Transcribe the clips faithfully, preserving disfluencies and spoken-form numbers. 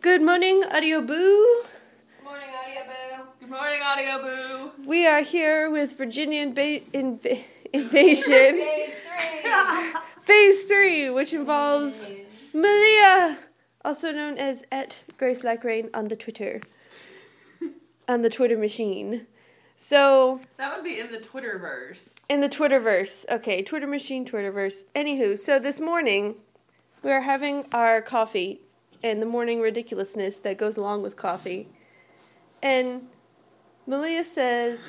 Good morning, Audio Boo. Good morning, Audio Boo. Good morning, Audio Boo. We are here with Virginia inva- inv- Invasion. Phase three. Phase three, which involves Malia, also known as at Grace Like Rain on the Twitter. On the Twitter machine. So... That would be in the Twitterverse. In the Twitterverse. Okay, Twitter machine, Twitterverse. Anywho, so this morning, we are having our coffee and the morning ridiculousness that goes along with coffee. And Malia says...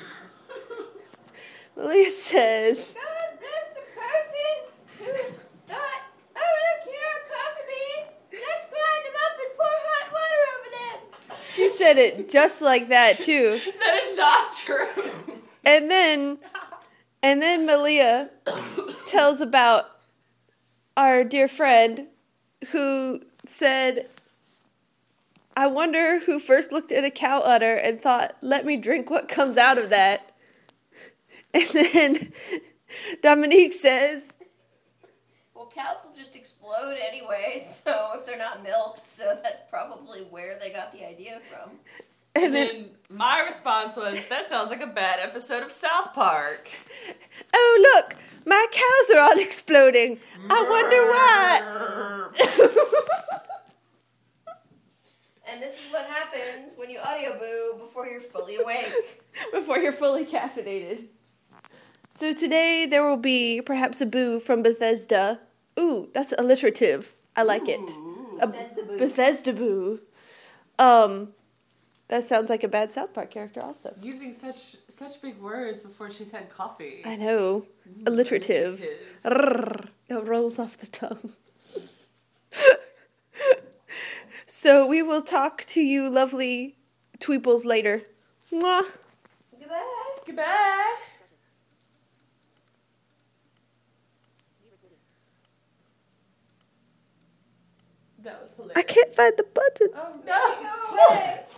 Malia says... God bless the person who thought, oh, look, here are coffee beans. Let's grind them up and pour hot water over them. She said it just like that, too. That is not true. And then... And then Malia tells about our dear friend who said, I wonder who first looked at a cow udder and thought, let me drink what comes out of that. And then Dominique says, Well, cows will just explode anyway, so if they're not milked, so that's probably where they got the idea from. and And then, then my response was, that sounds like a bad episode of South Park. oh, look, my cows are all exploding. I wonder why. And this is what happens when you audio boo before you're fully awake. Before you're fully caffeinated. So today there will be perhaps a boo from Bethesda. Ooh, that's alliterative. I like it. A Bethesda boo. Bethesda boo. Um, that sounds like a bad South Park character also. Using such such big words before she's had coffee. I know. Alliterative. Rrr, it rolls off the tongue. So we will talk to you lovely tweeples later. Mwah. Goodbye. Goodbye. That was hilarious. I can't find the button. Oh Make no. it go away.